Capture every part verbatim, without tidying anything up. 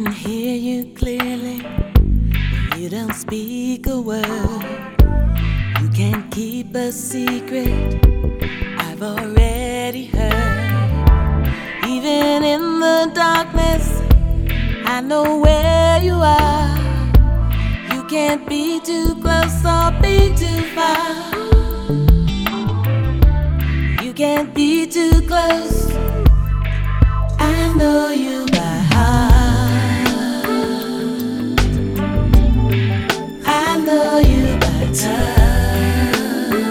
can hear you clearly when you don't speak a word. You can't keep a secret, I've already heard. Even in the darkness, I know where you are. You can't be too close or be too far. You can't be too close. I know you by heart. I know you by touch.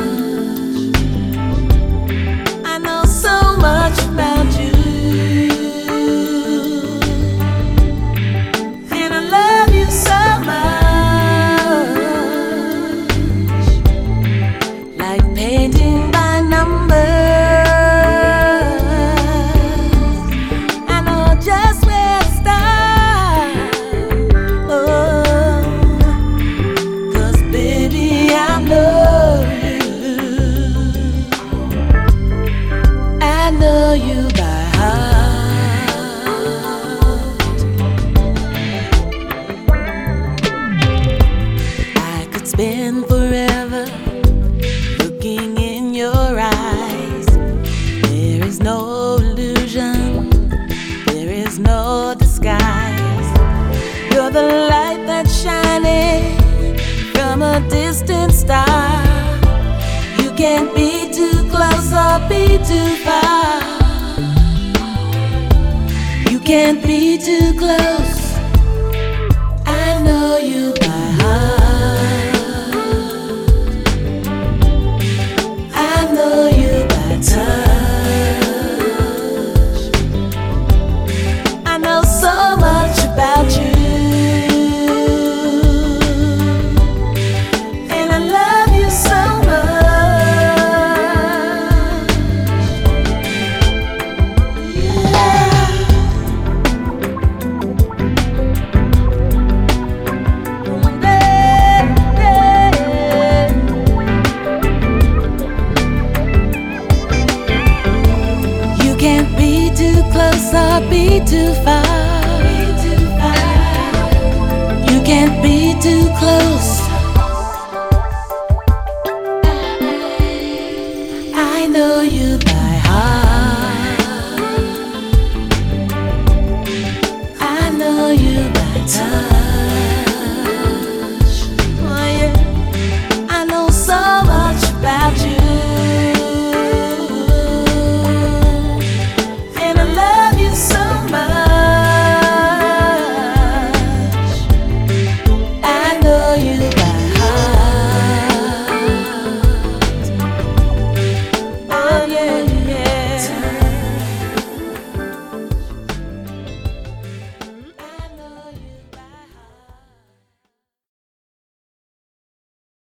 I know so much about you, and I love you so much. Like painting by numbers, just where to start. Oh, 'cause baby, I know you. I know you by heart. I could spend forever looking in your eyes. There is no illusion, there is no disguise. You're the light that's shining from a distant star. You can't be too close or be too far. You can't be too close. I know you by heart. I know you by touch. So much about you, and I love you so much. Yeah. You can't be too close or be too far. You can't be too close.